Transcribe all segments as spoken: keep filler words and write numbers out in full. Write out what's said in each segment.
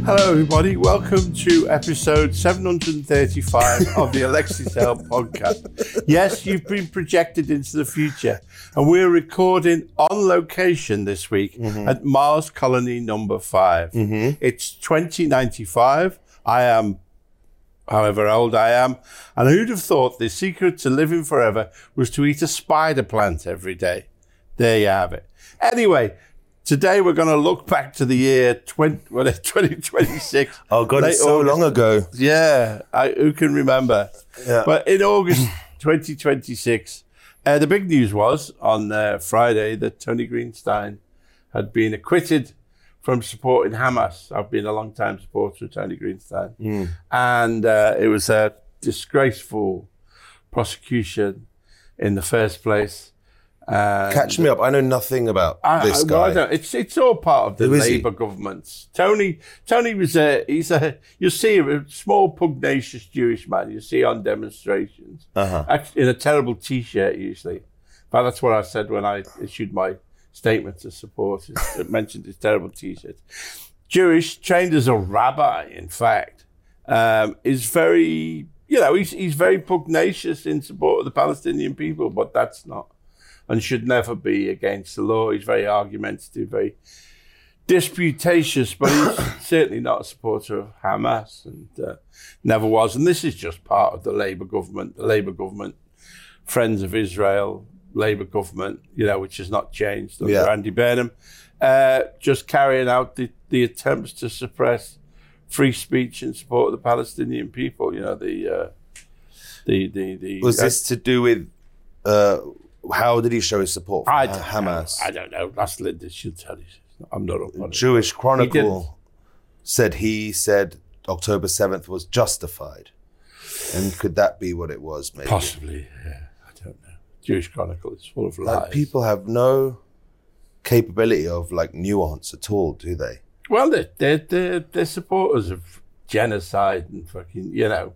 Hello, everybody. Welcome to episode seven hundred thirty-five of the Alexis Hale podcast. Yes, you've been projected into the future, and we're recording on location this week mm-hmm. at Mars Colony number five. Mm-hmm. It's twenty ninety-five. I am, however old I am, and who'd have thought the secret to living forever was to eat a spider plant every day? There you have it. Anyway, today we're going to look back to the year twenty, twenty twenty-six. Oh God, it's so August. long ago. Yeah, I, who can remember? Yeah. But in August twenty twenty-six, uh, the big news was on uh, Friday that Tony Greenstein had been acquitted from supporting Hamas. I've been a long-time supporter of Tony Greenstein. Mm. And uh, it was a disgraceful prosecution in the first place. And Catch me up. I know nothing about I, this I, guy. well, I don't, it's it's all part of the Who is Labour he? government. Tony Tony was a he's a you see a small pugnacious Jewish man you see on demonstrations Uh-huh. actually, in a terrible T-shirt usually. But that's what I said when I issued my statement to supporters. It mentioned his terrible T-shirt. Jewish, trained as a rabbi, in fact, um, is very you know he's he's very pugnacious in support of the Palestinian people, but that's not. And should never be against the law. He's very argumentative, very disputatious, but he's certainly not a supporter of Hamas and uh, never was. And this is just part of the Labour government, the Labour government, Friends of Israel, Labour government, you know, which has not changed under Yeah. Andy Burnham, uh, just carrying out the, the attempts to suppress free speech in support of the Palestinian people. You know, the uh, the the the. Was uh, this to do with? Uh, how did he show his support for I Ha- don't Hamas? Know. I don't know. That's Linda should tell you. I'm not up on it. Jewish He Chronicle said he said October seventh was justified, and could that be what it was? Maybe Possibly. Yeah, I don't know. Jewish Chronicle is full of lies. like people have no capability of like nuance at all, do they? Well, they're, they're, they're, they're supporters of genocide and fucking, you know,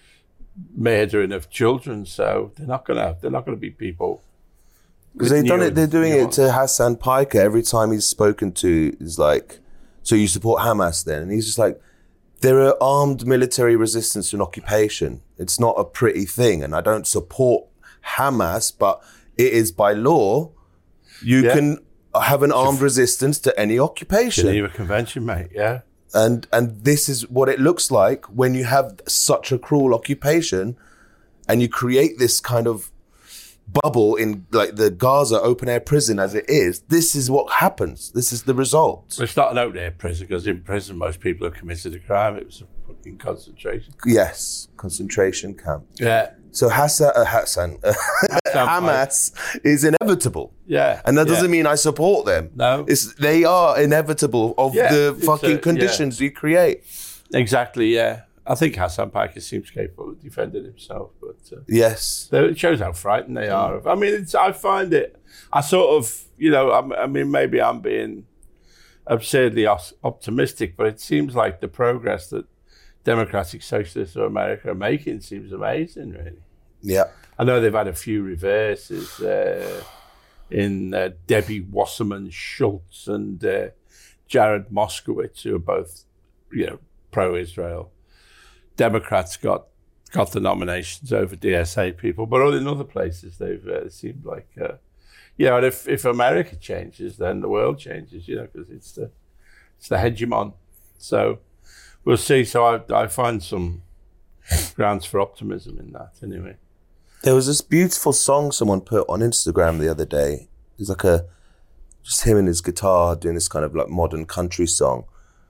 murdering of children. So they're not gonna. They're not gonna be people. Because they've done it. They're doing nuance. it to Hassan Piker every time he's spoken to. Is like, so you support Hamas then? And he's just like, there are armed military resistance to an occupation. It's not a pretty thing, and I don't support Hamas, but it is by law. You Yeah. can have an armed resistance to any occupation, Geneva Convention, mate. Yeah. and and this is what it looks like when you have such a cruel occupation, and you create this kind of bubble in like the Gaza open air prison as it is. This is what happens. This is the result. Well, it's not an open air prison because in prison most people have committed a crime. It was a fucking concentration. Yes, concentration camp. Yeah. So Hassan, uh, Hassan uh, Hamas is inevitable. Yeah. And that yeah. doesn't mean I support them. No. It's, they are inevitable of Yeah, the it's fucking a- conditions you create. Exactly, yeah. I think Hassan Piker seems capable of defending himself, but uh, Yes. it shows how frightened they are. Of, I mean, it's, I find it, I sort of, you know, I, I mean, maybe I'm being absurdly os- optimistic, but it seems like the progress that Democratic Socialists of America are making seems amazing, really. Yeah. I know they've had a few reverses uh, in uh, Debbie Wasserman Schultz and uh, Jared Moskowitz, who are both, you know, pro-Israel. Democrats got got the nominations over D S A people, but all in other places they've uh, seemed like, uh, you know, and if, if America changes, then the world changes, you know, because it's the it's the hegemon. So we'll see. So I I find some grounds for optimism in that, anyway. There was this beautiful song someone put on Instagram the other day. It's like a, just him and his guitar doing this kind of like modern country song.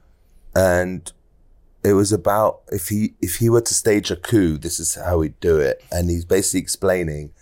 And it was about if he if he were to stage a coup, this is how he'd do it. And he's basically explaining.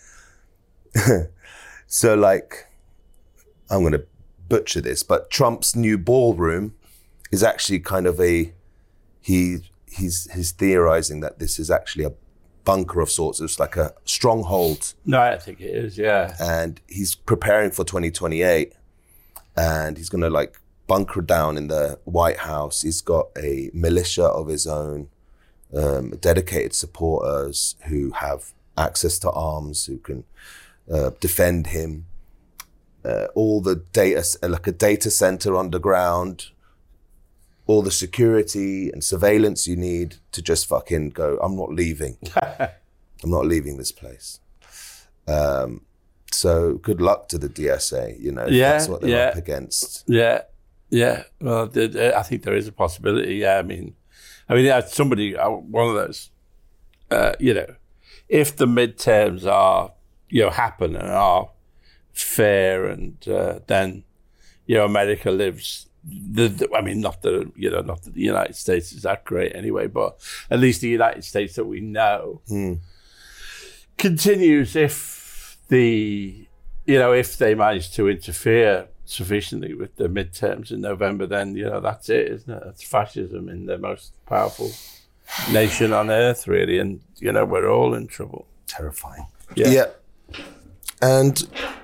So like, I'm going to butcher this, but Trump's new ballroom is actually kind of a, he he's he's theorizing that this is actually a bunker of sorts. It's like a stronghold. No, I think it is, yeah. And he's preparing for twenty twenty-eight, and he's going to like bunker down in the White House. He's got a militia of his own, um, dedicated supporters who have access to arms, who can uh, defend him. Uh, all the data, like a data center underground, all the security and surveillance you need to just fucking go, I'm not leaving. I'm not leaving this place. Um, so good luck to the D S A, you know, if Yeah, that's what they're yeah. up against. Yeah, yeah. Well, th- th- I think there is a possibility. Yeah, I mean, I mean, yeah, somebody, uh, one of those, uh, you know, if the midterms are, you know, happen and are fair, and uh, then, you know, America lives. The, the, I mean, not that you know, not that the United States is that great anyway, but at least the United States that we know Mm. continues if the, you know, if they manage to interfere sufficiently with the midterms in November, then, you know, that's it, isn't it? That's fascism in the most powerful nation on earth, really. And, you know, we're all in trouble. Terrifying. Yeah. Yeah. And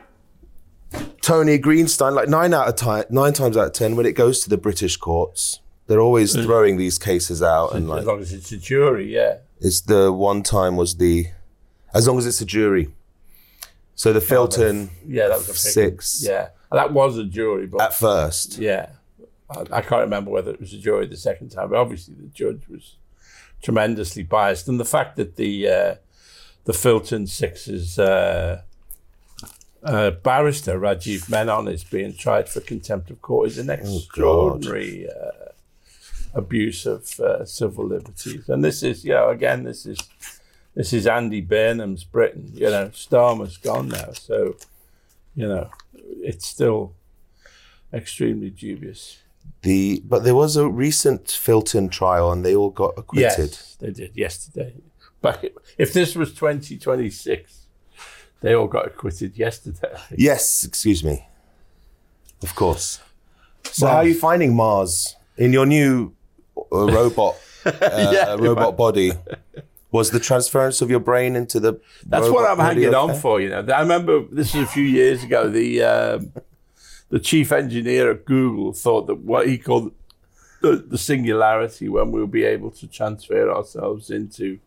Tony Greenstein, like nine out of time, nine times out of ten, when it goes to the British courts, they're always throwing these cases out, and like, As long as it's a jury, yeah. it's the one time was the, as long as it's a jury. So the Filton Yeah, that was a figure. six Yeah. That was a jury, but at first. yeah. I, I can't remember whether it was a jury the second time, but obviously the judge was tremendously biased. And the fact that the uh, the Filton Six's uh, uh, barrister, Rajiv Menon, is being tried for contempt of court is an extraordinary uh, abuse of uh, civil liberties. And this is, you know, again, this is this is Andy Burnham's Britain. You know, Starmer's gone now, so, you know, it's still extremely dubious. The but there was a recent Filton trial, and they all got acquitted. Yes, they did yesterday. But if this was twenty twenty-six, they all got acquitted yesterday. Yes, excuse me. Of course. So Mars. how are you finding Mars in your new uh, robot uh, Yeah, robot body? Was the transference of your brain into the That's robot what I'm body hanging okay? on for, you know. I remember this was a few years ago. The um, the chief engineer at Google thought that what he called the, the singularity, when we'll be able to transfer ourselves into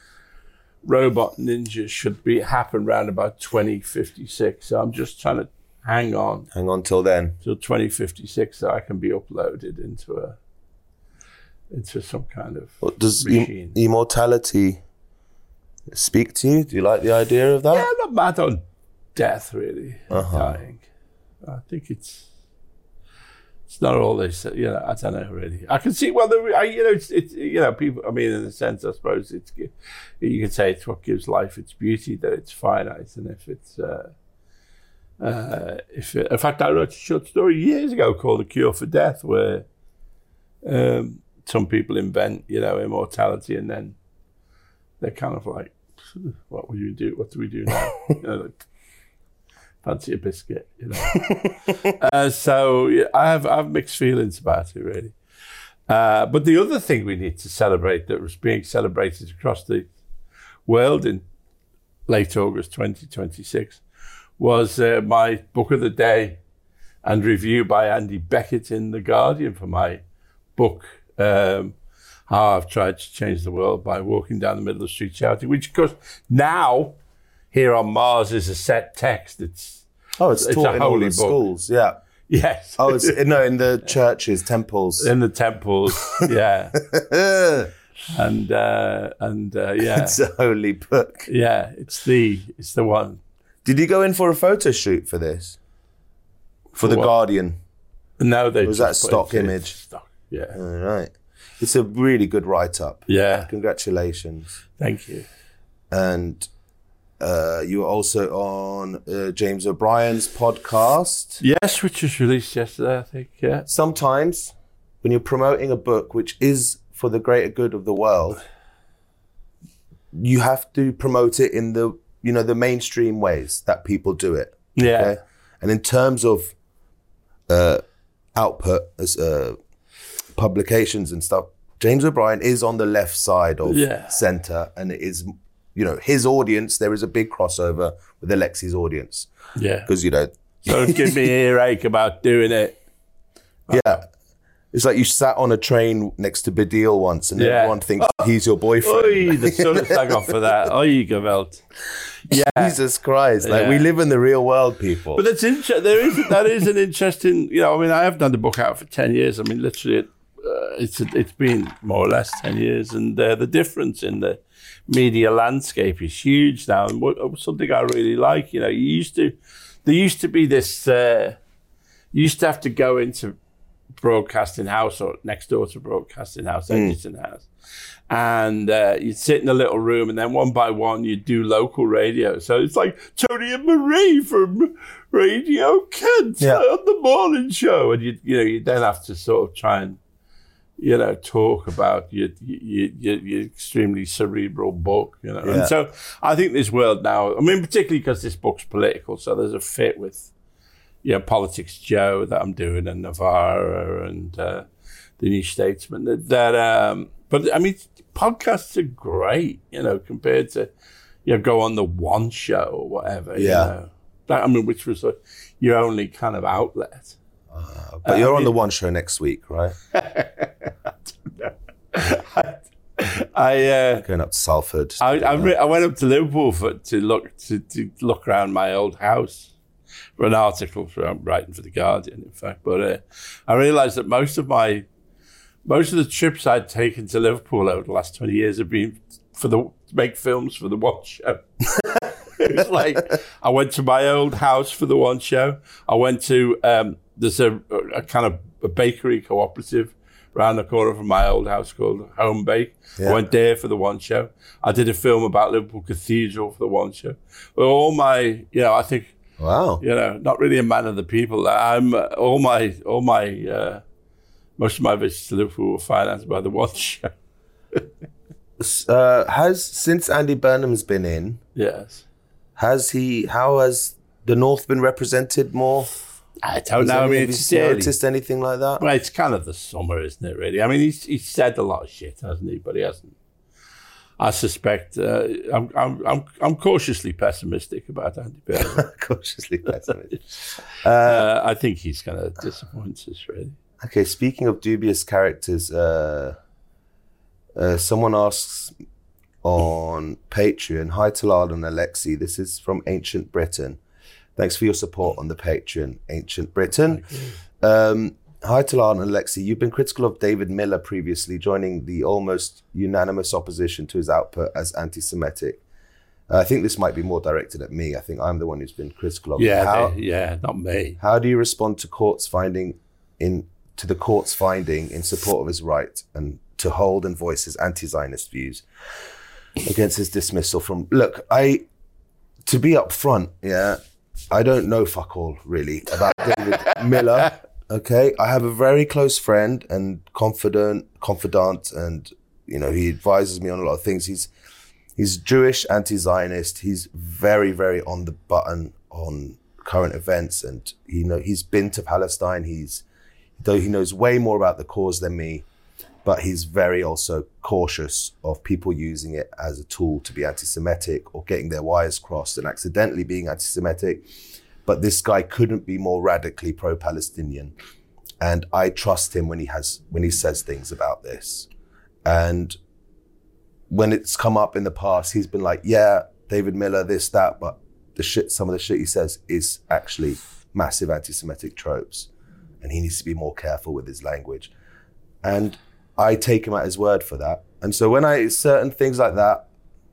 robot ninjas, should be happen around about twenty fifty-six. So I'm just trying to hang on Hang on till then. till twenty fifty-six so I can be uploaded into a into some kind of What, does machine. im- immortality speak to you? Do you like the idea of that? Yeah, I'm not mad on death, really. Uh-huh. Dying. I think it's it's not all this. You know, I don't know really. I can see. Well, the, I, you know, it's, it's you know, people. I mean, in a sense, I suppose it's you could say it's what gives life its beauty, that it's finite, and if it's. Uh, uh, if it, in fact, I wrote a short story years ago called "The Cure for Death," where um, some people invent, you know, immortality, and then they're kind of like, "What will you do? What do we do now?" You know, like, fancy a biscuit, you know. uh, so yeah, I have I have mixed feelings about it, really. Uh, but the other thing we need to celebrate that was being celebrated across the world in late August twenty twenty-six was uh, my book of the day and review by Andy Beckett in The Guardian for my book, um, How I've Tried to Change the World by Walking Down the Middle of the Street Shouting, which of course now here on Mars is a set text. It's Oh, it's, It's taught a in all holy the book. schools. Yeah. yes. Oh, it's no in the churches, temples. in the temples, yeah, and uh, and uh, yeah, It's a holy book. yeah. It's the it's the one. Did you go in for a photo shoot for this? For, For the what? Guardian. No, they Was just that put it stock in image? Stock. Yeah, All right. It's a really good write-up. yeah. Congratulations. Thank you. And uh, you were also on uh, James O'Brien's podcast. Yes, which was released yesterday, I think. Yeah. Sometimes when you're promoting a book which is for the greater good of the world, you have to promote it in the, you know, the mainstream ways that people do it. Yeah. Okay? And in terms of uh, output as uh, publications and stuff, James O'Brien is on the left side of Yeah. centre, and it is, you know, his audience. There is a big crossover with Alexi's audience Yeah. because, you know, Don't give me an earache about doing it. yeah, it's like you sat on a train next to Badil once, and Yeah. everyone thinks he's your boyfriend. Oi, the sun is stuck off for that. Oi, Gewalt. Yeah. Jesus Christ! Like Yeah. we live in the real world, people. But that's inter- there is that is an interesting, you know, I mean, I have done the book out for ten years. I mean, literally, it's it's been more or less ten years, and uh, the difference in the media landscape is huge now. And what, something I really like, you know, you used to, there used to be this, uh, you used to have to go into Broadcasting House or next door to Broadcasting House, mm. Edgerton House, and uh, you'd sit in a little room, and then one by one you'd do local radio. So it's like Tony and Marie from Radio Kent yeah. on the morning show, and you you know you then have to sort of try and you know talk about your your, your, your extremely cerebral book, you know. Yeah. And so I think this world now, I mean, particularly because this book's political, so there's a fit with. Yeah, Politics Joe that I'm doing, and Novara, and uh, the New Statesman. That, that um, but I mean, podcasts are great, you know, compared to you know go on the One Show or whatever. Yeah, you know? That, I mean, which was a, your only kind of outlet. Uh, but uh, you're I mean, on the One Show next week, right? I don't know. I, I uh, going up to Salford. I I, re- I went up to Liverpool for, to look to, to look around my old house. For an article for, I'm writing for The Guardian, in fact. But uh, I realised that most of my, most of the trips I'd taken to Liverpool over the last twenty years have been for the, to make films for the One Show. It was like, I went to my old house for the One Show. I went to, um, there's a, a kind of a bakery cooperative around the corner from my old house called Home Bake. Yeah. I went there for the One Show. I did a film about Liverpool Cathedral for the One Show. But all my, you know, I think, wow. You know, not really a man of the people. I'm uh, all my, all my, uh, most of my visits to Liverpool were financed by the One Show. uh, has, since Andy Burnham's been in, yes, has he, how has the North been represented more? I don't know. I mean, it's noticed anything like that? Well, it's kind of the summer, isn't it, really? I mean, he's, he's said a lot of shit, hasn't he? But he hasn't. I suspect uh, I'm, I'm I'm I'm cautiously pessimistic about Andy Burnham. Cautiously pessimistic. uh, uh, I think he's going to disappoint us, really. Okay, speaking of dubious characters, uh, uh, someone asks on Patreon, hi Talal and Alexi, this is from Ancient Britain. Thanks for your support on the Patreon, Ancient Britain. Um, Hi Talal and Alexi, you've been critical of David Miller previously, joining the almost unanimous opposition to his output as anti-Semitic. Uh, I think this might be more directed at me. I think I'm the one who's been critical of yeah, him. How, they, yeah, not me. How do you respond to court's finding in to the court's finding in support of his right and to hold and voice his anti-Zionist views against his dismissal from? Look, I to be upfront, yeah, I don't know fuck all really about David Miller. Okay, I have a very close friend and confident, confidant, and you know he advises me on a lot of things. He's he's Jewish, anti-Zionist. He's very, very on the button on current events, and you know he's been to Palestine. He's though he knows way more about the cause than me, but he's very also cautious of people using it as a tool to be anti-Semitic or getting their wires crossed and accidentally being anti-Semitic. But this guy couldn't be more radically pro-Palestinian. And I trust him when he has when he says things about this. And when it's come up in the past, he's been like, yeah, David Miller, this, that, but the shit, some of the shit he says is actually massive anti-Semitic tropes. And he needs to be more careful with his language. And I take him at his word for that. And so when I, certain things like that,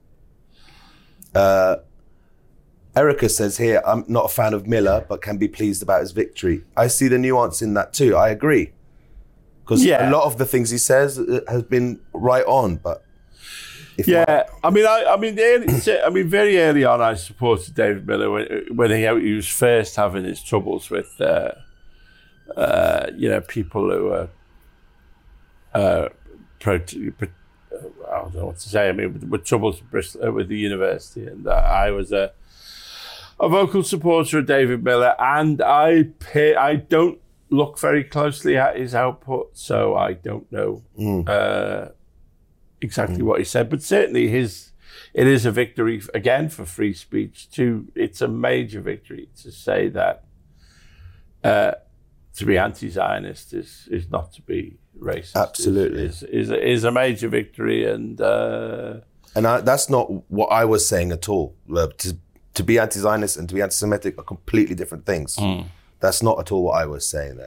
uh, Erica says here, I'm not a fan of Miller, but can be pleased about his victory. I see the nuance in that too. I agree. Because yeah. a lot of the things he says has been right on, but if yeah, not... I mean, I, I mean, early, I mean, very early on, I supported David Miller when, when he, he was first having his troubles with, uh, uh, you know, people who were, uh, pro, pro, I don't know what to say. I mean, with, with troubles with, Bristol, with the university, and uh, I was a. a vocal supporter of David Miller, and I pay, I don't look very closely at his output, so I don't know mm. uh, exactly mm. what he said. But certainly, his it is a victory again for free speech. To it's a major victory to say that uh, to be anti-Zionist is is not to be racist. Absolutely, is is, is, is a major victory, and uh, and I, that's not what I was saying at all. Uh, to, To be anti-Zionist and to be anti-Semitic are completely different things. Mm. That's not at all what I was saying there.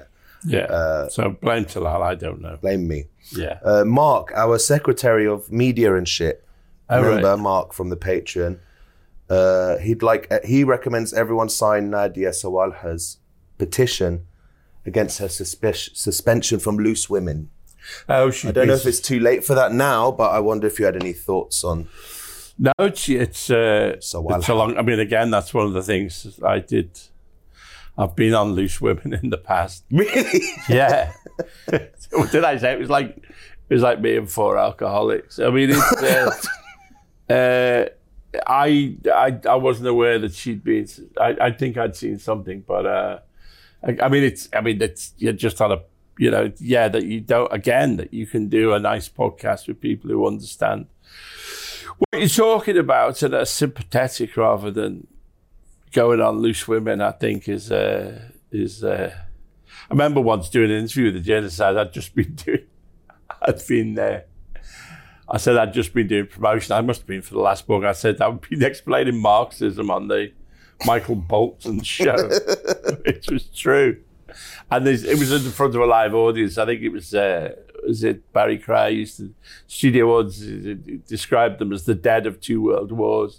Yeah. Uh, so blame Talal, I don't know. Blame me. Yeah. Uh, Mark, our secretary of media and shit. Oh, Remember right. Mark from the Patreon? Uh, he'd like. Uh, he recommends everyone sign Nadia Sawalha's petition against her suspe- suspension from Loose Women. Oh, she. I don't know if it's too late for that now, but I wonder if you had any thoughts on. No, it's it's uh, Sawalha. it's a long. I mean, again, that's one of the things I did. I've been on Loose Women in the past. Really? Yeah. What did I say? It was like it was like me and four alcoholics. I mean, it's, uh, uh, I I I wasn't aware that she'd been. I, I think I'd seen something, but uh, I, I mean, it's. I mean, it's. You're just on a. You know, yeah, that you don't. Again, that you can do a nice podcast with people who understand what you're talking about and are sympathetic rather than going on Loose Women. I think is uh, is. Uh, I remember once doing an interview with the genocide. I'd just been doing. I'd been there. I said I'd just been doing promotion. I must have been for the last book. I said I'd been explaining Marxism on the Michael Bolton show, which was true. And it was in front of a live audience. I think it was, uh, was it Barry Cry used to, Studio Woods described them as the dead of two world wars.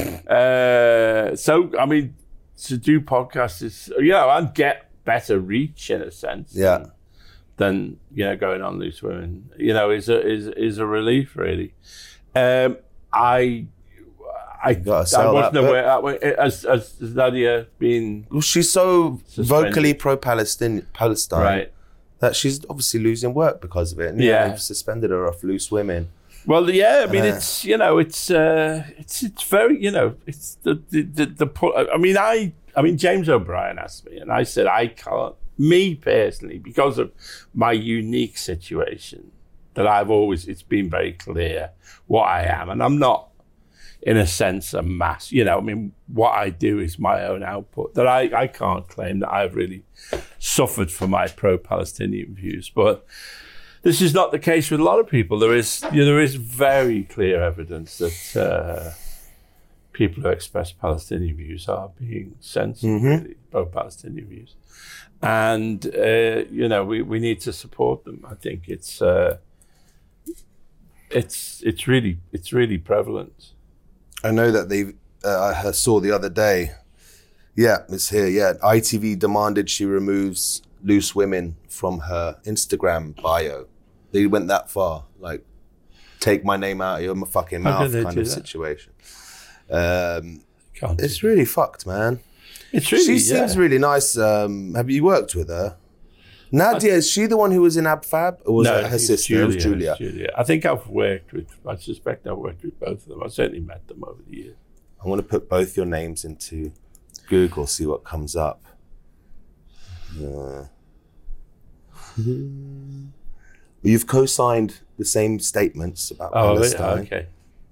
uh, so, I mean, to do podcasts is, you know, and get better reach in a sense. Yeah. Than, than you know, going on Loose Women, you know, is a, is, is a relief, really. Um, I, I, I wasn't aware, as, as Nadia being... Well, she's so suspended. vocally pro-Palestine, Palestine, right. that she's obviously losing work because of it. And, yeah. yeah. They've suspended her off Loose Women. Well, yeah, I mean, Uh, it's, you know, it's, uh, it's, it's very, you know, it's the, the, the, the, I mean, I, I mean, James O'Brien asked me and I said, I can't, me personally, because of my unique situation, that I've always, it's been very clear what I am. And I'm not, in a sense, a mass, you know, I mean, what I do is my own output, that I, I can't claim that I've really suffered for my pro-Palestinian views. But this is not the case with a lot of people. There is, you know, there is very clear evidence that uh, people who express Palestinian views are being censored, Mm-hmm. really, pro-Palestinian views. And, uh, you know, we, we need to support them. I think it's, uh, it's, it's really, it's really prevalent. I know that they, uh, I saw the other day, yeah, it's here, yeah. I T V demanded she removes Loose Women from her Instagram bio. They went that far, like, take my name out of your fucking How mouth did they kind do of that? situation. Um, Can't it's do really fucked, man. It's really, She yeah. seems really nice. Um, have you worked with her? Nadia, is she the one who was in AbFab? Or was no, that I her think it's sister? It was Julia. it's Julia. I think I've worked with, I suspect I've worked with both of them. I've certainly met them over the years. I want to put both your names into Google, see what comes up. Uh, you've co-signed the same statements about Oh, Palestine. okay.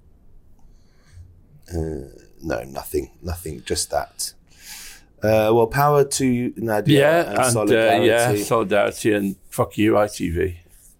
Uh, no, nothing, nothing, just that. Uh, well, power to Nadia Yeah, and, and, solidarity. uh, yeah, solidarity and fuck you, I T V.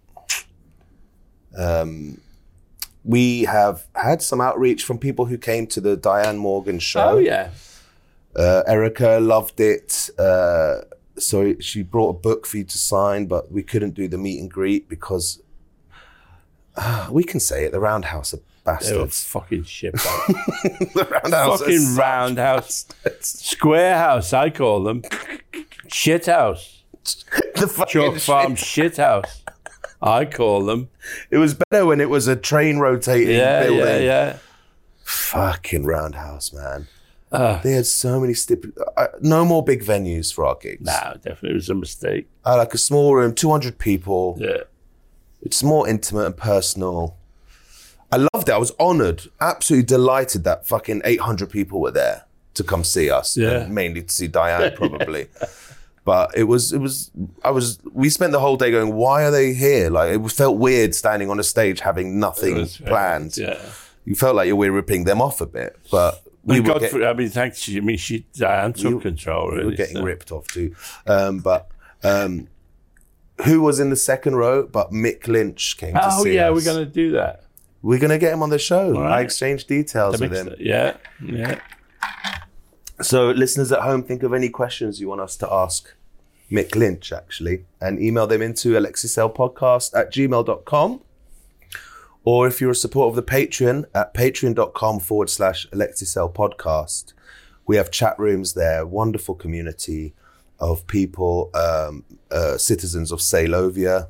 Um, we have had some outreach from people who came to the Diane Morgan show. Oh, yeah. Uh, Erica loved it. Uh, so she brought a book for you to sign, but we couldn't do the meet and greet because uh, we can say it, the Roundhouse are They were bastards. fucking shit. The Roundhouse are Fucking such roundhouse. bastards. Square house, I call them. Shit house. The fucking Chalk shit. Farm shit house. I call them. It was better when it was a train rotating Yeah, building. yeah, yeah. Fucking Roundhouse, man. Uh, They had so many stip- uh, no more big venues for our gigs. no, definitely it was a mistake. I had like a small room, two hundred people. Yeah. It's more intimate and personal. I loved it. I was honoured, absolutely delighted that fucking eight hundred people were there to come see us. Yeah. And mainly to see Diane, probably. But it was, it was, I was, we spent the whole day going, why are they here? Like, it felt weird standing on a stage having nothing It was very- planned. Yeah. You felt like you were ripping them off a bit, but we We were, got get- through, I mean, thanks. I mean, she Diane took We- control. we Really, were getting so. ripped off too. Um, but um, who was in the second row? But Mick Lynch came to Oh see yeah, us. we're gonna do that. We're gonna get him on the show. All right. I exchanged details The with mix- him. Yeah, yeah. So, listeners at home, think of any questions you want us to ask Mick Lynch, actually, and email them into alexisellpodcast at gmail dot com. Or if you're a supporter of the Patreon, at patreon.com forward slash alexisellpodcast. We have chat rooms there, wonderful community of people, um, uh, citizens of Saylovia.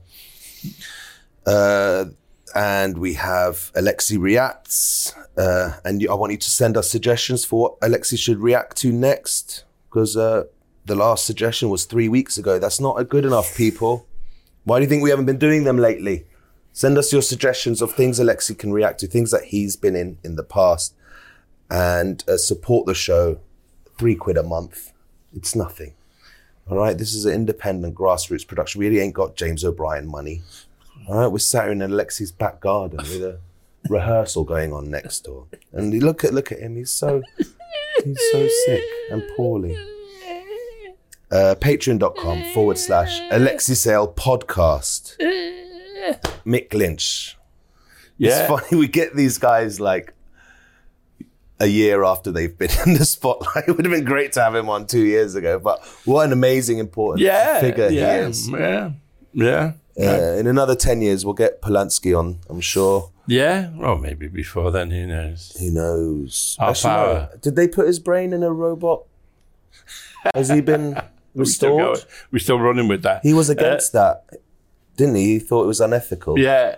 Uh, and we have Alexi Reacts. Uh, and you, I want you to send us suggestions for what Alexi should react to next. Because uh, the last suggestion was three weeks ago. That's not good enough, people. Why do you think we haven't been doing them lately? Send us your suggestions of things Alexi can react to, things that he's been in in the past. And uh, support the show. Three quid a month. It's nothing. All right? This is an independent grassroots production. We really ain't got James O'Brien money. All right? We're sat in Alexi's back garden with a rehearsal going on next door. And you look at look at him. He's so he's so sick and poorly. Uh, Patreon.com forward slash Alexi Sale podcast. Mick Lynch. Yeah. It's funny, we get these guys like a year after they've been in the spotlight. It would have been great to have him on two years ago, but what an amazing, important yeah, figure yeah, he is. Yeah, yeah. Uh, in another ten years, we'll get Polanski on, I'm sure. Yeah, well, maybe before then, who knows? Who knows? Half Actually, hour. no. Did they put his brain in a robot? Has he been We're still, restored? going, we're still running with that. He was against uh, that, didn't he? He thought it was unethical. Yeah.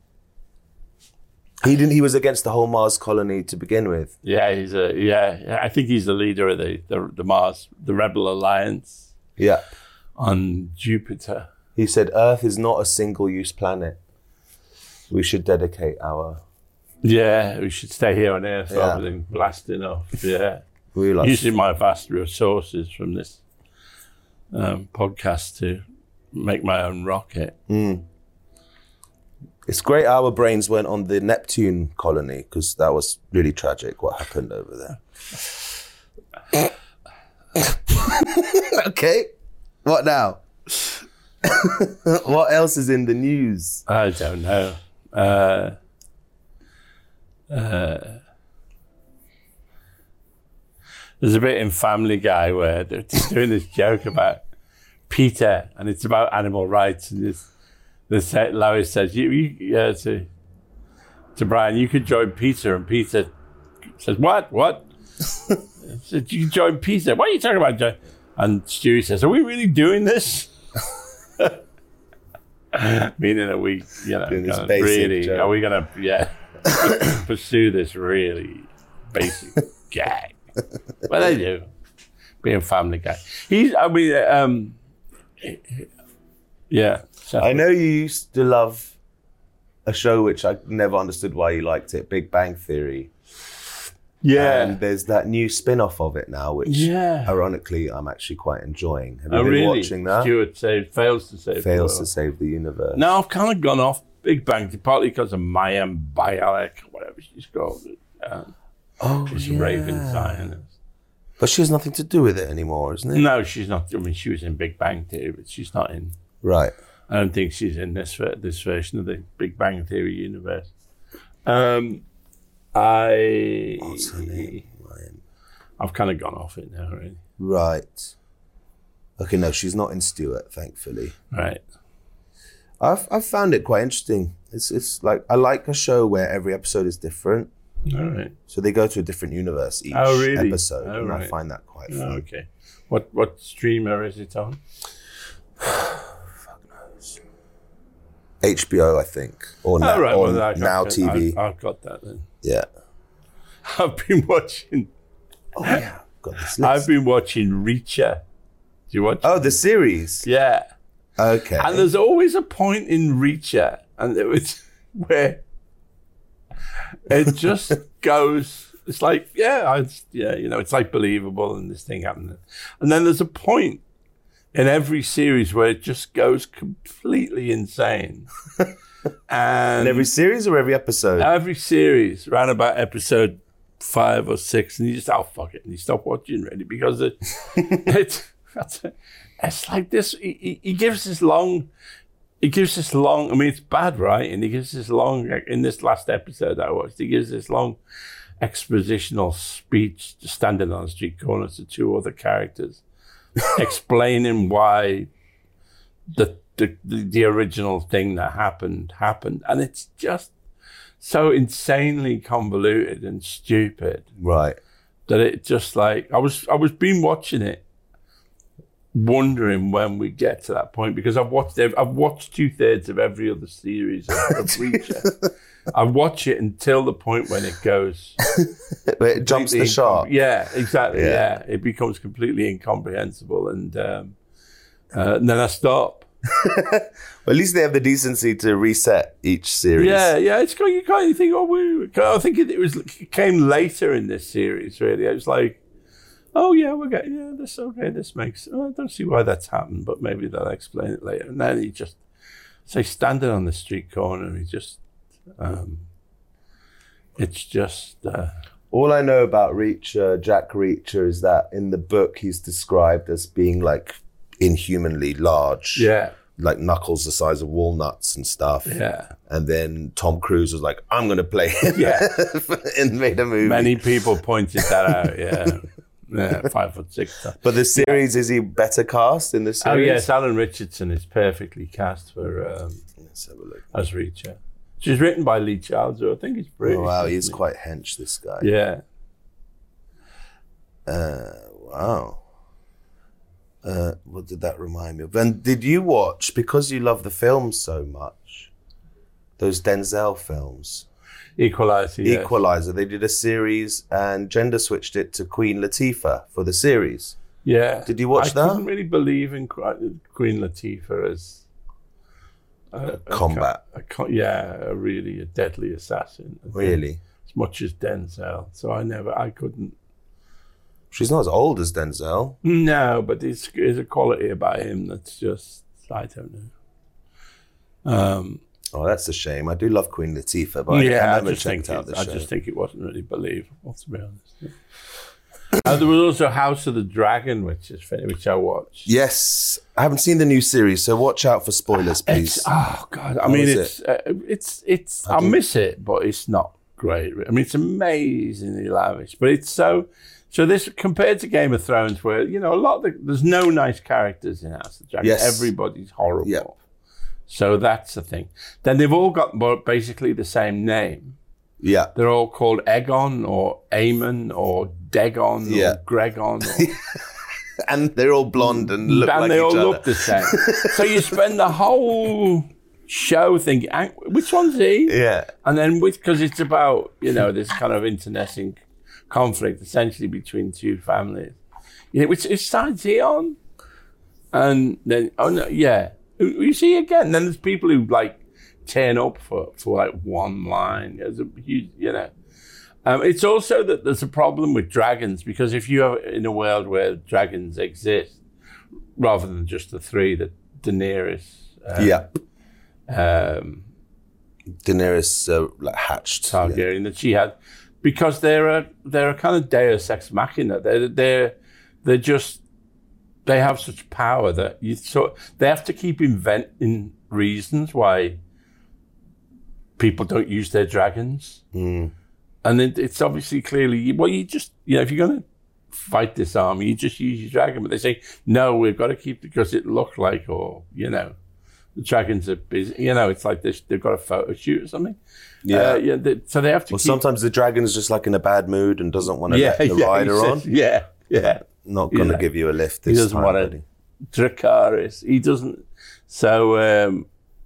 He didn't. He was against the whole Mars colony to begin with. Yeah, he's a yeah. I think he's the leader of the, the the Mars, the Rebel Alliance. Yeah. On Jupiter. He said, Earth is not a single-use planet. We should dedicate our... Yeah, we should stay here on Earth Yeah. rather than blasting off. Yeah. We like... Using my vast resources from this um, podcast to make my own rocket. Mm. It's great our brains weren't on the Neptune colony, because that was really tragic what happened over there. Okay. What now? What else is in the news? I don't know. Uh, uh, there's a bit in Family Guy where they're doing this joke about Peter, and it's about animal rights. And this, this Lois says, "You, you uh, to to Brian, you could join Peter," and Peter says, "What? What?" Said, "You join Peter? What are you talking about?" Joe? And Stewie says, "Are we really doing this?" Meaning that we, you know, gonna really, joke. Are we going to, yeah, pursue this really basic gag? Well, they do. Being Family Guy. He's, I mean, um, yeah. So. I know you used to love a show which I never understood why you liked it, Big Bang Theory. Yeah. And there's that new spin-off of it now, which yeah. ironically I'm actually quite enjoying. Have you oh, been really? watching that? Stuart saved, fails to save Fails the to save the universe. No, I've kind of gone off Big Bang, partly because of Mayim Bialik, whatever she's called. Um, oh, she's yeah. a Raven Zionist. But she has nothing to do with it anymore, isn't it? No, she's not. I mean, she was in Big Bang Theory, but she's not in. Right. I don't think she's in this this version of the Big Bang Theory universe. Um, I. What's her name? I've kind of gone off it now, really. Right. Okay, no, she's not in Stuart, thankfully. Right. I've I've found it quite interesting. It's it's like I like a show where every episode is different. All right. So they go to a different universe each oh, really? episode, oh, and right. I find that quite fun. Oh, okay. What what streamer is it on? Fuck knows. H B O, I think, or, na- oh, right. or well, Now got, T V. I've, I've got that then. Yeah. I've been watching. Oh yeah. Got this list. I've been watching Reacher. Do you watch? Oh, the series. Yeah. Okay. And there's always a point in Reacher, and it was where it just goes. It's like, yeah, I, yeah, you know, it's like believable, and this thing happened. And then there's a point in every series where it just goes completely insane. And in every series or every episode? Every series, around about episode five or six, and you just, oh, fuck it, and you stop watching, really, because it, it it's like this. He, he gives this long, he gives this long, I mean, it's bad, right? And he gives this long, in this last episode I watched, he gives this long expositional speech, just standing on the street corner to two other characters explaining why the, the the original thing that happened happened, and it's just so insanely convoluted and stupid, right? That it just like I was I was been watching it, wondering when we get to that point, because I've watched I've watched two thirds of every other series of, of Reacher. I watch it until the point when it goes, it jumps the shark. Yeah, exactly. Yeah. Yeah, it becomes completely incomprehensible, and, um, uh, and then I stop. Well, at least they have the decency to reset each series. Yeah, yeah. It's got you kind of think, oh, we, I think it, it was it came later in this series. Really, it was like, oh yeah, we're getting yeah, this okay. This makes. Oh, I don't see why that's happened, but maybe they'll explain it later. And then he just say standing on the street corner, he just. Um, it's just uh, all I know about Reacher, Jack Reacher, is that in the book he's described as being like inhumanly large, yeah, like knuckles the size of walnuts and stuff. Yeah, and then Tom Cruise was like, "I'm going to play him," yeah, and made a movie. Many people pointed that out. Yeah, yeah, five foot six. Stuff. But the series is he better cast in the series? Oh yes, Alan Richardson is perfectly cast for um, Let's have a look. as Reacher. She's written by Lee Charles, who I think he's British. Oh, wow, he's quite hench, this guy. Yeah. Uh, wow. Uh, what did that remind me of? And did you watch, because you love the films so much, those Denzel films? Equalizer, yes. Equalizer. They did a series and gender switched it to Queen Latifah for the series. Yeah. Did you watch I that? I didn't really believe in Queen Latifah as... A, combat. A, a, yeah, a really a deadly assassin. Really? As much as Denzel. So I never, I couldn't. She's not as old as Denzel. No, but there's, there's a quality about him that's just, I don't know. Um, oh, that's a shame. I do love Queen Latifah, but yeah, I never I just checked think out it, the I show. just think it wasn't really believable, to be honest. Yeah. Uh, there was also House of the Dragon, which is which I watched. Yes, I haven't seen the new series, so watch out for spoilers, please. It's, oh God! I How mean, is it's, uh, it's it's I, I miss it, but it's not great. I mean, it's amazingly lavish, but it's so so. This compared to Game of Thrones, where you know a lot of the, there's no nice characters in House of the Dragon. Yes. Everybody's horrible. Yep. So that's the thing. Then they've all got basically the same name. Yeah. They're all called Aegon or Aemon or Dagon yeah. or Gregon. Or, and they're all blonde and look and like they each all other. look the same. So you spend the whole show thinking, which one's he? Yeah. And then because it's about, you know, this kind of internecine conflict essentially between two families. You know, which, which side's he on? And then, oh no, yeah. You see again, then there's people who like, turn up for, for like one line. There's a huge, you know. Um, it's also that there's a problem with dragons, because if you have in a world where dragons exist, rather than just the three that Daenerys, um, yeah, um, Daenerys uh, like hatched Targaryen yeah. that she had, because they're a they're a kind of Deus ex machina. They're they're they're just they have such power that you so they have to keep inventing reasons why people don't use their dragons. Mm. And it, it's obviously clearly, well, you just, you know, if you're going to fight this army, you just use your dragon. But they say, no, we've got to keep it because it looked like, or, you know, the dragons are busy. You know, it's like this, they've got a photo shoot or something. Yeah. Uh, yeah they, so they have to Well, keep... sometimes the dragon's just like in a bad mood and doesn't want to yeah, let the yeah, rider says, on. Yeah, yeah. Not going to Yeah. give you a lift this He doesn't time, want buddy. to. Dracarys. He doesn't. So, um,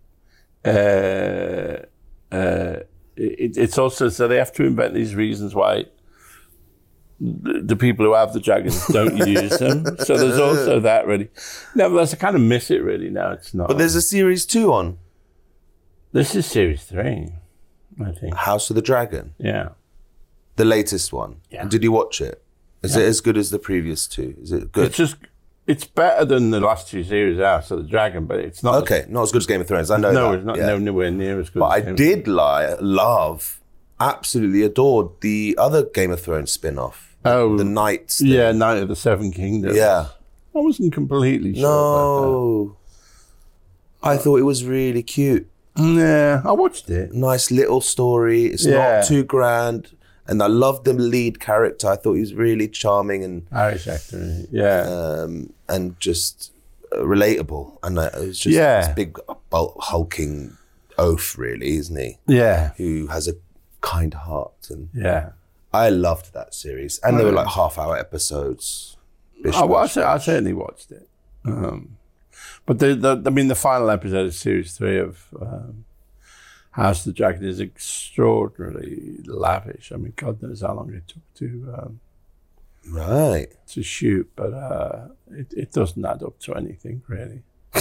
uh, uh, it, it's also, so they have to invent these reasons why the, the people who have the dragons don't use them. So there's also that, really. Nevertheless, I kind of miss it, really, now. It's not. But there's a series two on This is series three, I think. House of the Dragon, Yeah. the latest one. Yeah. Did you watch it? Is Yeah. it as good as the previous two? Is it good? It's just, it's better than the last two series, House of the Dragon, but it's not. Okay, not as good as Game of Thrones. I know No, that. it's not yeah. no, nowhere near as good But as I Game of did li- love, absolutely adored the other Game of Thrones spin-off. Oh, The Knights. thing. Yeah, Night of the Seven Kingdoms. Yeah. I wasn't completely sure about No. I thought it was really cute. that. Yeah, I watched it. Nice little story. It's Yeah. not too grand. And I loved the lead character. I thought he was really charming and Irish actor, yeah, um, and just uh, relatable. And uh, it was just Yeah. this big bulk, hulking oaf, really, isn't he? yeah, Who has a kind heart. And yeah. I loved that series. And they were like half-hour episodes. Bish, I, bash, I, I bash. certainly watched it. Um, but the, the, I mean, the final episode of series three of um, House of the Dragon is extraordinarily lavish. I mean, God knows how long it took to um, Right. to shoot, but uh, it, it doesn't add up to anything really.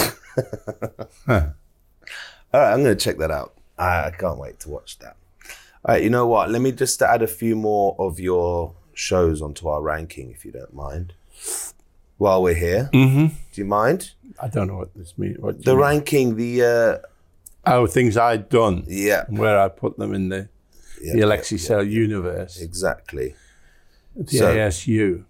All right, I'm going to check that out. I, I can't wait to watch that. All right, you know what? Let me just add a few more of your shows onto our ranking, if you don't mind. While we're here, Mm-hmm. do you mind? I don't know what this means. What do The you mean? ranking, the uh, Oh, things I'd done, yeah, where I put them in the yeah, the Alexi yeah, Cell universe, yeah, exactly. the So- A S U.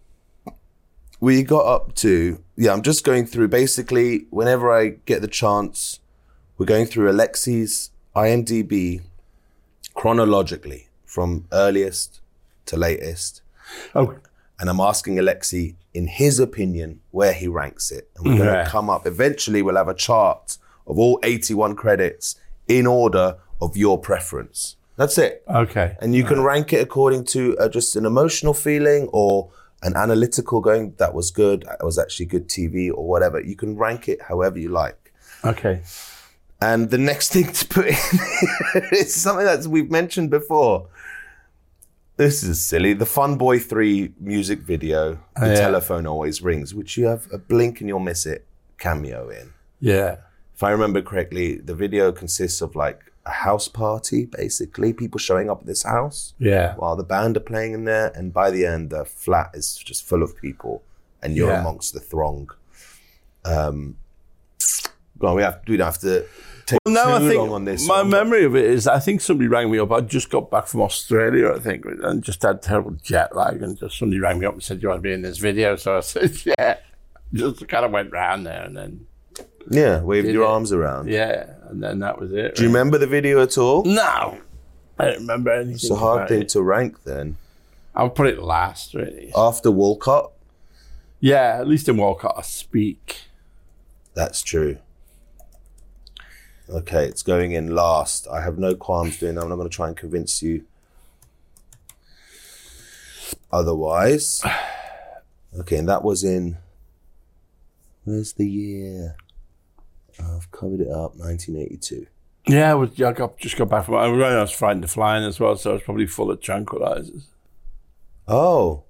We got up to yeah. I'm just going through. Basically, whenever I get the chance, we're going through Alexi's IMDb chronologically from earliest to latest. Oh, And I'm asking Alexi, in his opinion, where he ranks it. And we're going Yeah. to come up, eventually we'll have a chart of all eighty-one credits in order of your preference. That's it. okay. And you can rank it according to uh, just an emotional feeling or an analytical going, that was good, that was actually good T V or whatever. You can rank it however you like. Okay. And the next thing to put in is something that we've mentioned before. This is silly. The Fun Boy three music video, The Oh, yeah. Telephone Always Rings, which you have a blink and you'll miss it cameo in. Yeah. If I remember correctly, the video consists of like a house party, basically, people showing up at this house Yeah. while the band are playing in there. And by the end, the flat is just full of people and you're Yeah. amongst the throng. Um, well, we, have, we don't have to take Well, no, too I think long on this my one, but- memory of it is I think somebody rang me up. I just got back from Australia, I think, and just had terrible jet lag. And just somebody rang me up and said, "Do you want to be in this video?" So I said, "Yeah." Just kind of went round there, and then Yeah, waved Did your it? arms around. yeah, and then that was it. Do you remember the video at all? No, I don't remember anything. It's a hard about thing it. to rank then. I'll put it last, really. After Walcott, Yeah, at least in Walcott I speak. that's true. Okay, it's going in last. I have no qualms doing that. I'm not going to try and convince you otherwise. Okay, and that was in... Where's the year? I've covered it up, nineteen eighty-two. Yeah, I, was, I got, just got back from. I was, I was frightened of flying as well, so I was probably full of tranquilizers. Oh.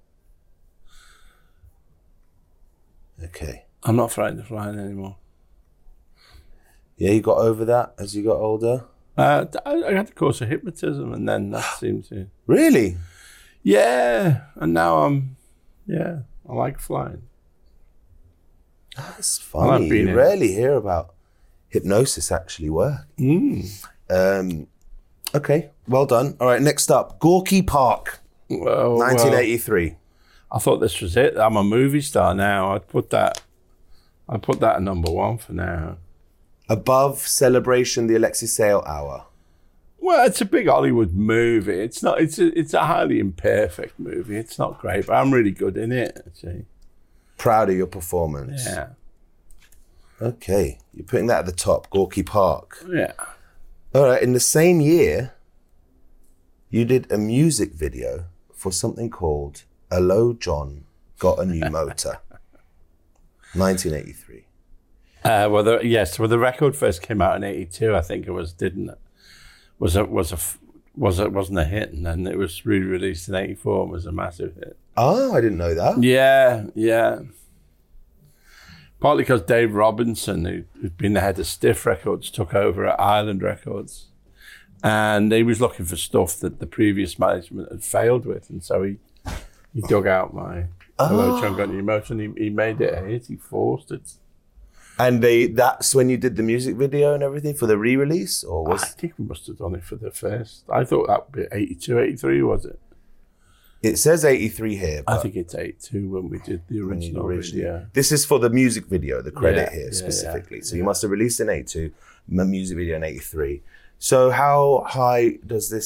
Okay. I'm not frightened of flying anymore. Yeah, you got over that as you got older? Uh, I, I had a course of hypnotism, and then that seemed to. Really? Yeah, and now I'm. Yeah, I like flying. That's Well, I've funny. been You in- rarely hear about hypnosis actually work. Mm. Um, okay, well done. All right, next up, Gorky Park, Well, nineteen well, eighty-three. I thought this was it. I'm a movie star now. I'd put that. I'd put that at number one for now. Above Celebration, the Alexi Sale Hour. Well, it's a big Hollywood movie. It's not. It's a. It's a highly imperfect movie. It's not great, but I'm really good in it. Actually. Proud of your performance. Yeah. Okay, you're putting that at the top, Gorky Park. Yeah. All right, in the same year, you did a music video for something called Hello John Got a New Motor. nineteen eighty-three. Uh, well, the, yes. Well, the record first came out in eighty-two. I think it was, didn't it? Was a was a f- was it wasn't a hit, and then it was re-released in eighty-four and was a massive hit. Oh, I didn't know that. Yeah, yeah. Partly because Dave Robinson, who, who'd been the head of Stiff Records, took over at Island Records, and he was looking for stuff that the previous management had failed with, and so he he dug out my Hello John Got a New Motor, and he, he made it a hit. He forced it. And they that's when you did the music video and everything for the re-release, or I was think we must have done it for the first. I thought that would be eighty-two, eighty-three, was it? it says eighty-three here? I But think it's eighty-two when we did the when you original originally- video. This is for the music video, the credit Yeah, here yeah, specifically. yeah, so you yeah. must have released in eighty-two, m- music video in eighty-three. So how high does this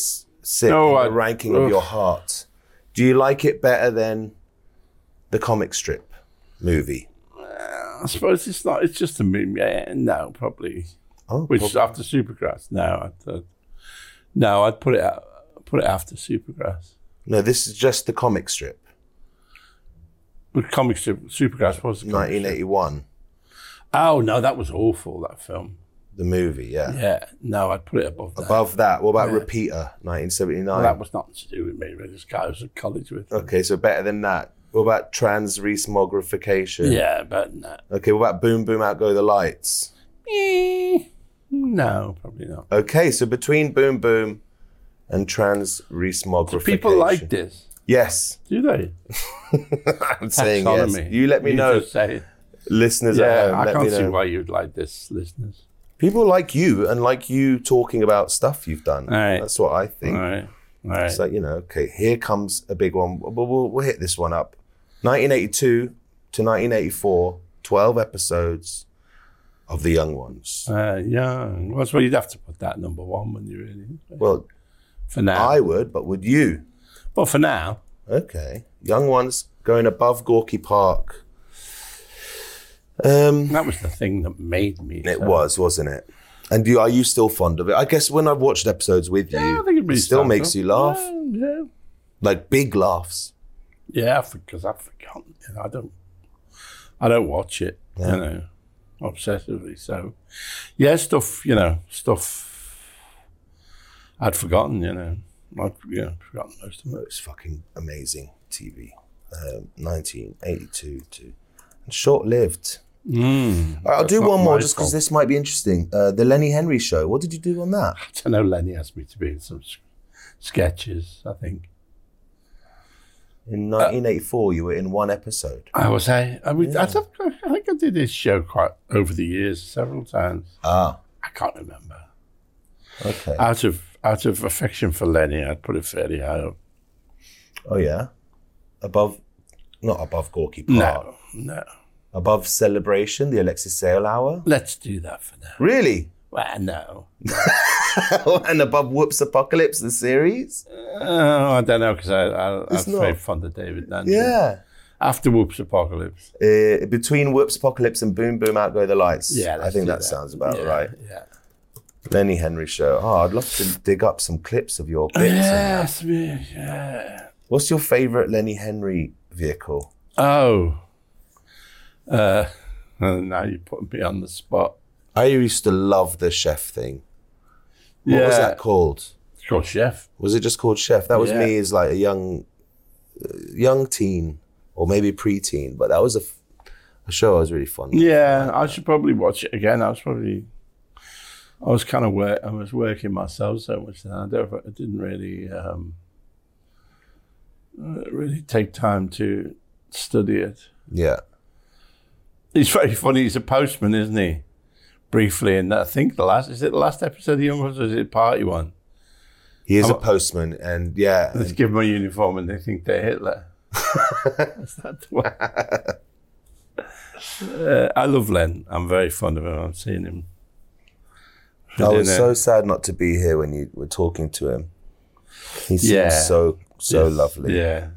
sit No, in I- the ranking ugh. of your heart? Do you like it better than the comic strip movie? I suppose it's not. It's just a movie. Yeah, no, probably. Oh, Which prob- is after Supergrass. No, I'd, uh, no, I'd put it out, put it after Supergrass. no, this is just the comic strip. But comic strip, Supergrass was the comic nineteen strip. eighty-one, Oh no, that was awful. That film. the movie, yeah. Yeah, no, I'd put it above that. Above that, what about Yeah. Repeater, nineteen seventy-nine? Well, that was nothing to do with me. Really. This guy I was at college with. Okay, so better than that. What about Transresmogrification? Yeah, but no. Okay, what about Boom Boom Out Go the Lights? Eh, no, probably not. Okay, so between Boom Boom and Transresmogrification. People like this, Yes. do they? I'm saying yes. Taxonomy. You let me You know, just say, listeners at yeah, home. I let can't me see know. why you'd like this, listeners. People like you and like you talking about stuff you've done. All right. That's what I think. All right, all right. It's like, you know, okay, here comes a big one. We'll, we'll, we'll hit this one up. nineteen eighty-two to nineteen eighty-four, twelve episodes of The Young Ones. Uh, yeah, well, so you'd have to put that number one, wouldn't you, really? Well, For now. I would, but would you? well, for now. Okay. Young Ones going above Gorky Park. Um, That was the thing that made me. it so- was, wasn't it? And you, are you still fond of it? I guess when I've watched episodes with you, Yeah, I think it, it really still stands makes up. you laugh. Yeah, yeah. Like big laughs. Yeah, because I've forgotten. You know, I don't. I don't watch it. Yeah. You know, obsessively. So, yeah, stuff. You know, stuff. I'd forgotten. You know, I'd yeah, forgotten most of it. It's fucking amazing T V. Um, nineteen eighty-two to and short-lived. Mm, All right, I'll that's do not one more my just because fault. this might be interesting. Uh, the Lenny Henry Show. What did you do on that? I don't know. Lenny asked me to be in some s- sketches. I think In nineteen eighty-four, you were in one episode. I was. I. I, mean, I, think, I think I did this show quite over the years, several times. Ah, I can't remember. okay. Out of out of affection for Lenny, I'd put it fairly high up. Oh yeah, above, not above Gorky Park. No, no. Above Celebration, the Alexis Sale Hour. Let's do that for now. Really? Well, no. And above Whoops Apocalypse, the series. Oh, I don't know, because I, I, It's I'm not. very fond of David Nancy. Yeah. After Whoops Apocalypse. Uh, between Whoops Apocalypse and Boom Boom Out Go the Lights. Yeah, I let's think do that, sounds about yeah, right. Yeah. Lenny Henry Show. Oh, I'd love to dig up some clips of your bits. and that. Yes, me- yeah. What's your favourite Lenny Henry vehicle? Oh. Uh, now you're putting me on the spot. I used to love the chef thing. What was that called? It's called Chef. Was it just called Chef? That was Yeah. me as like a young, uh, young teen or maybe preteen, but that was a, f- a show I was really fond of. Yeah, I should probably watch it again. I was probably, I was kind of work. I was working myself so much that I, don't, I didn't really, um, uh, really take time to study it. Yeah. He's very funny. He's a postman, isn't he? Briefly, and I think the last is it the last episode of The Young Ones, or is it party one? He is a I'm- postman, and yeah, Let's give them a uniform and they think they're Hitler. Is that the one? uh, I love Len. I'm very fond of him. I've seen him. I was in, uh, so sad not to be here when you were talking to him. He seems Yeah. so so yes, lovely. Yeah.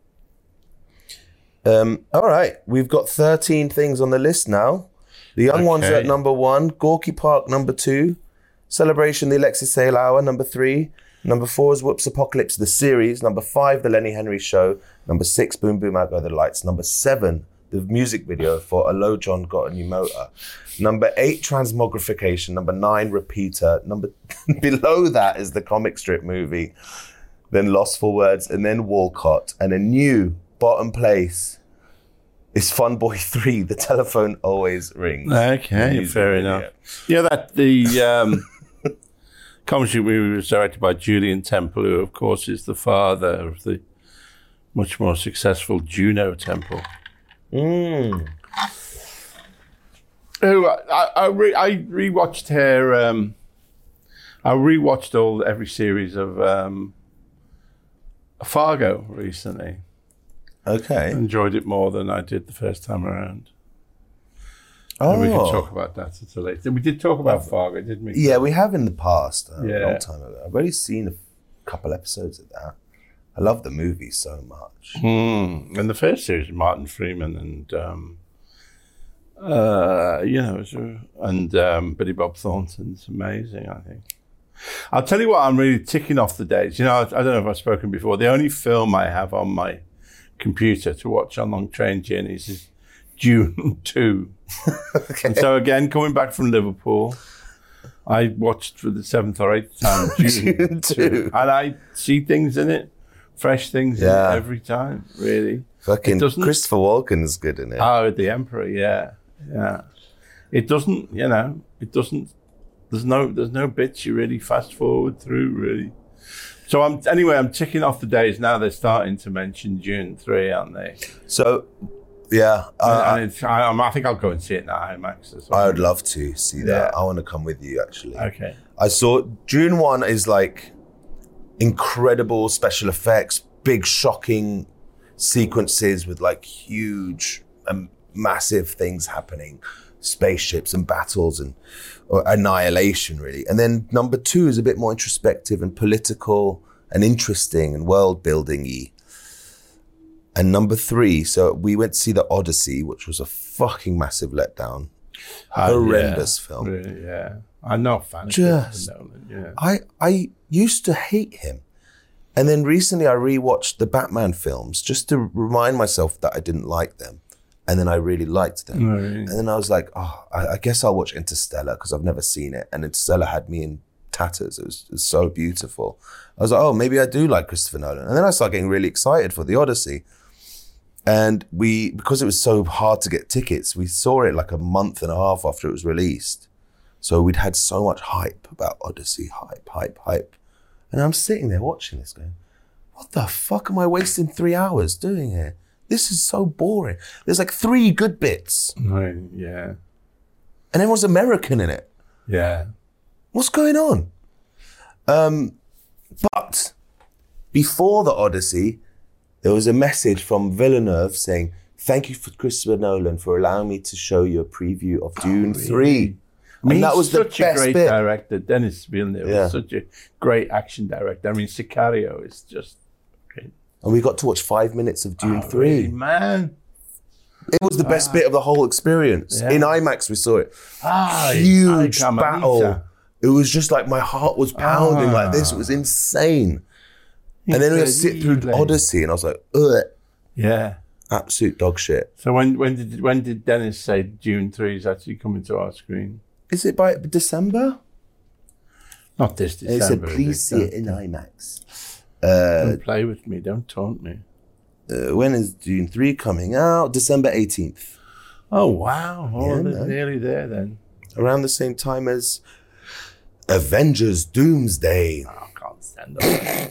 Um, all right, we've got thirteen things on the list now. The Young Ones are Okay. at number one, Gorky Park number two, Celebration the Alexis Sale Hour number three, number four is Whoops Apocalypse the series, number five the Lenny Henry Show, number six Boom Boom Out Go the Lights, number seven the music video for Alo John Got a New Motor, number eight Transmogrification, number nine Repeater, number below that is the comic strip movie, then Lost for Words, and then Walcott, and a new bottom place is Fun Boy three, The Telephone Always Rings. Okay, Music fair video. enough. Yeah, that the um, comedy movie was directed by Julian Temple, who, of course, is the father of the much more successful Juno Temple. Mm. Who I I, I, re, I rewatched her. Um, I rewatched all every series of um, Fargo recently. Okay. Enjoyed it more than I did the first time around. Oh. And we can talk about that at a later. We did talk about Fargo, didn't we? Yeah, we have in the past, a Yeah. long time ago. I've already seen a, couple episodes of that. I love the movie so much. Mm. And the first series, Martin Freeman and um, uh, you know, and um, Billy Bob Thornton's amazing. I think. I'll tell you what, I'm really ticking off the days. You know, I, I don't know if I've spoken before. The only film I have on my computer to watch on long train journeys is Dune two. Okay. And so again, coming back from Liverpool, I watched for the seventh or eighth time Dune two, and I see things in it. Fresh things yeah. every time, really. Fucking Christopher Walken's good in it. Oh, the Emperor, yeah, yeah. It doesn't, you know, it doesn't. There's no, there's no bits you really fast forward through, really. So I'm anyway. I'm ticking off the days now. They're starting to mention Dune three, aren't they? So, yeah, uh, and it's, I, I think I'll go and see it in IMAX as well. I would love to see that. Yeah. I want to come with you, actually. Okay. I saw Dune one is like. Incredible special effects, big shocking sequences with like huge and massive things happening, spaceships and battles and or annihilation really. And then number two is a bit more introspective and political and interesting and world building-y. And number three, so we went to see The Odyssey, which was a fucking massive letdown. Uh, Horrendous yeah, film. Really, yeah. I'm not a fan Just, of Nolan, yeah. I, I used to hate him. And then recently I rewatched the Batman films just to remind myself that I didn't like them. And then I really liked them. Oh, really? And then I was like, oh, I, I guess I'll watch Interstellar because I've never seen it. And Interstellar had me in tatters. It was, it was so beautiful. I was like, oh, maybe I do like Christopher Nolan. And then I started getting really excited for The Odyssey. And we, because it was so hard to get tickets, we saw it like a month and a half after it was released. So we'd had so much hype about Odyssey, hype, hype, hype. And I'm sitting there watching this going, what the fuck am I wasting three hours doing here? This is so boring. There's like three good bits. Right, yeah. And everyone's American in it. Yeah. What's going on? Um, but before The Odyssey, there was a message from Villeneuve saying, thank you for Christopher Nolan for allowing me to show you a preview of Dune oh, really? three. I mean, and that he's was the such best a great bit. director. Dennis Villeneuve Yeah. is such a great action director. I mean, Sicario is just great. And we got to watch five minutes of Dune oh, three. Really, man. It was the best bit of the whole experience. Yeah. In IMAX, we saw it. Ah, Huge I battle. It was just like my heart was pounding Ah. like this. It was insane. And then we had to sit through Odyssey, and I was like, ugh, Yeah. absolute dog shit. So when when did when did Dennis say Dune three is actually coming to our screen? Is it by December? Not this They December. said, please is see it in IMAX. Uh, Don't play with me. Don't taunt me. uh, when is Dune three coming out? December eighteenth. Oh, wow. Oh, Yeah, they're man. nearly there then. Around the same time as Avengers Doomsday. Oh, I can't stand that.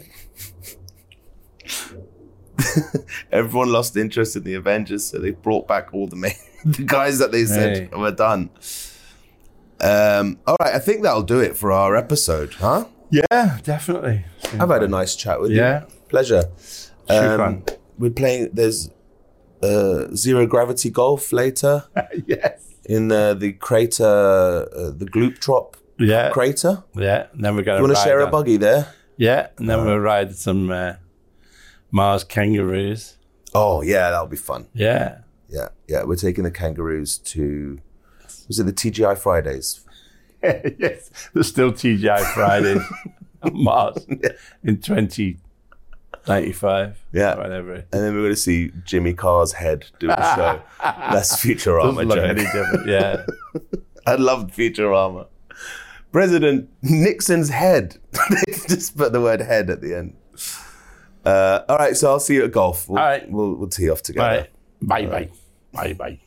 Everyone lost interest in the Avengers, so they brought back all the main, the guys that they said Hey. were done. Um, all right, I think that'll do it for our episode, huh? Yeah, definitely. I've had a nice chat with Yeah. you. Pleasure. Um, Shukran. we're playing, there's uh, Zero Gravity Golf later Yes. in uh, the crater, uh, the Gloop-Trop Yeah. crater. Yeah. And then we're going You want to share a buggy there? Yeah. And then we'll ride some uh, Mars kangaroos. Oh, yeah, that'll be fun. Yeah. Yeah, yeah, we're taking the kangaroos to, was it the T G I Fridays? Yes. There's still T G I Fridays on Mars in twenty ninety-five. Yeah. Whatever. And then we're going to see Jimmy Carr's head do a show. That's Futurama Doesn't look joke. any different. Yeah. I loved Futurama. President Nixon's head. They just put the word head at the end. Uh, all right, so I'll see you at golf. We'll, All right. we'll, we'll tee off together. Bye. Bye. Bye. Bye. Bye.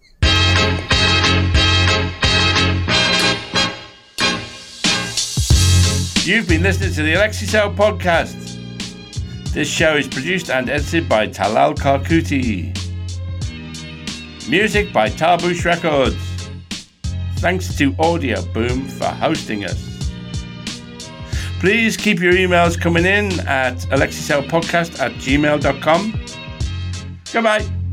You've been listening to the Alexis Out podcast. This show is produced and edited by Talal Karkuti. Music by Tarbush Records. Thanks to Audio Boom for hosting us. Please keep your emails coming in at alexisoutpodcast at gmail dot com. Goodbye.